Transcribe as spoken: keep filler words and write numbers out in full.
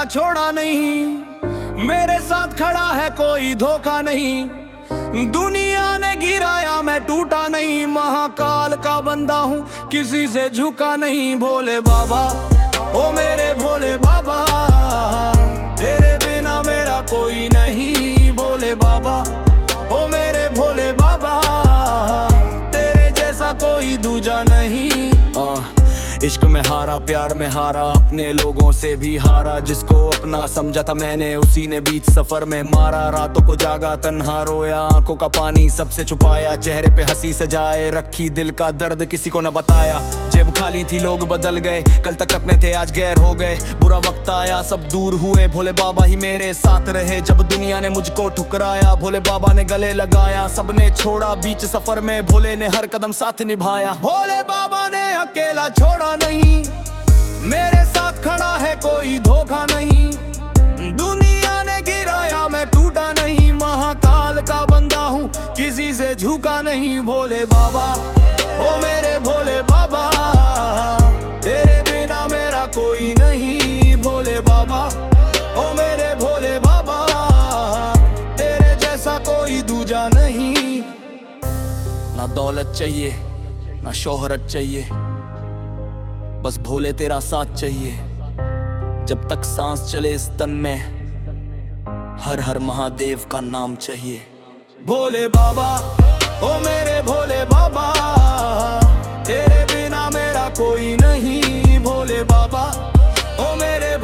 अकेला छोड़ा नहीं, मेरे साथ खड़ा है कोई धोखा नहीं। दुनिया ने गिराया मैं टूटा नहीं, महाकाल का बंदा हूँ किसी से झुका नहीं। भोले बाबा ओ मेरे भोले बाबा, तेरे बिना मेरा कोई नहीं। भोले बाबा ओ मेरे भोले बाबा, तेरे जैसा कोई दूजा नहीं। आ, इश्क में हारा, प्यार में हारा, अपने लोगों से भी हारा। जिसको अपना समझा था मैंने उसी ने बीच सफर में मारा। रातों को जागा तन्हा रोया, आंखों का पानी सबसे छुपाया। चेहरे पे हंसी सजाए रखी, दिल का दर्द किसी को न बताया। जेब खाली थी लोग बदल गए, कल तक अपने थे आज गैर हो गए। बुरा वक्त आया सब दूर हुए, भोले बाबा ही मेरे साथ रहे। जब दुनिया ने मुझको ठुकराया, भोले बाबा ने गले लगाया। सबने छोड़ा बीच सफर में, भोले ने हर कदम साथ निभाया। भोले बाबा ने अकेला छोड़ा नहीं, मेरे साथ खड़ा है कोई धोखा नहीं। दुनिया ने गिराया मैं टूटा नहीं, महाकाल का बंदा हूँ किसी से झुका नहीं। भोले बाबा ओ मेरे भोले बाबा, तेरे बिना मेरा कोई नहीं। भोले बाबा ओ मेरे भोले बाबा, तेरे जैसा कोई दूजा नहीं। ना दौलत चाहिए ना शोहरत चाहिए, बस भोले तेरा साथ चाहिए। जब तक सांस चले इस तन में, हर हर महादेव का नाम चाहिए। भोले बाबा ओ मेरे भोले बाबा, तेरे बिना मेरा कोई नहीं। भोले बाबा ओ मेरे